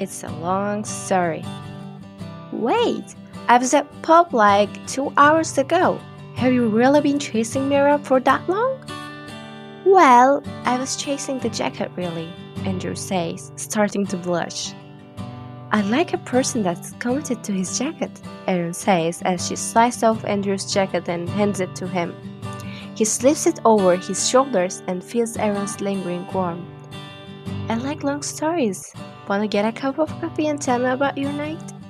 It's a long story. Wait, I was at pub like 2 hours ago. Have you really been chasing Mira for that long? Well, I was chasing the jacket really, Andrew says, starting to blush. I like a person that's committed to his jacket, Erin says as she slices off Andrew's jacket and hands it to him. He slips it over his shoulders and feels Erin's lingering warmth. I like long stories. Wanna get a cup of coffee and tell me about your night?